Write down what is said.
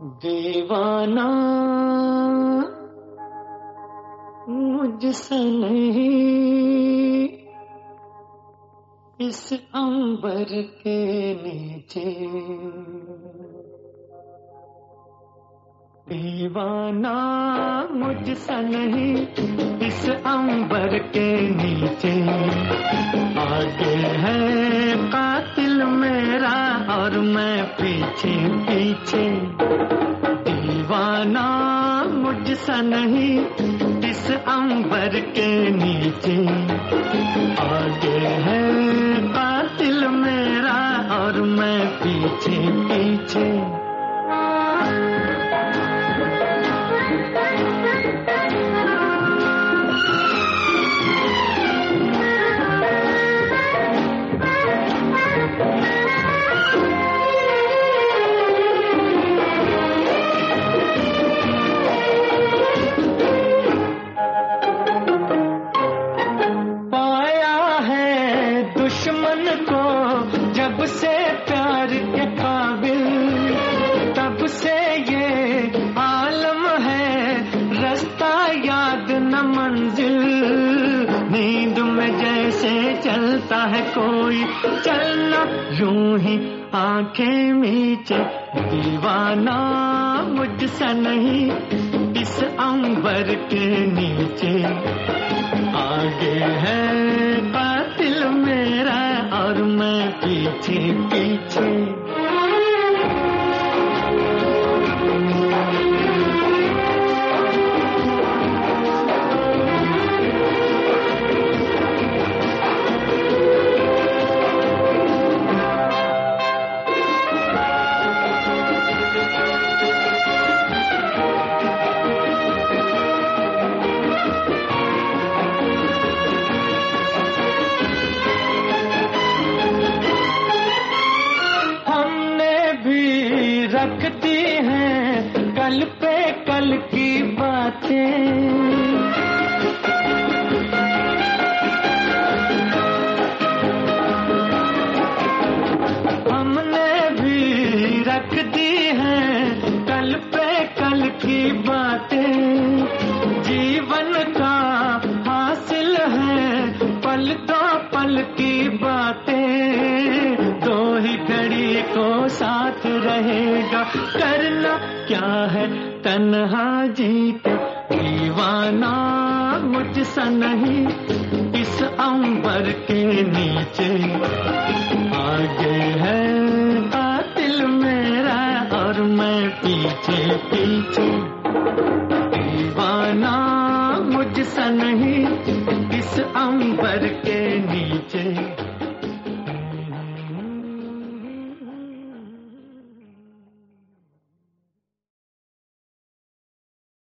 दीवाना मुझसे नहीं, इस अंबर के नीचे। दीवाना मुझसे नहीं, इस अंबर के नीचे। आगे है कातिल मेरा और मैं पीछे पीछे। दीवाना मुझसे नहीं, इस अंबर के नीचे। आगे है कातिल मेरा और मैं पीछे पीछे। दुश्मन को जब से प्यार के काबिल, तब से ये आलम है रास्ता याद न मंजिल। नींद में जैसे चलता है कोई, चलना यूं ही आंखें मीचे। दीवाना मुझसे नहीं, इस अंबर के नीचे। आगे है कातिल मेरा और मैं पीछे पीछे। रखती हैं कल पे कल की बातें। हमने भी रख दी हैं कल पे कल की बातें। जीवन का हासिल है पल दो पल की बातें। दो ही घड़ी को साथ रहेगा, करना क्या है तन्हा जीते। दीवाना मुझसे नहीं, इस अंबर के नीचे। आगे है कातिल मेरा और मैं पीछे पीछे। दीवाना मुझसे नहीं, इस अंबर के नीचे।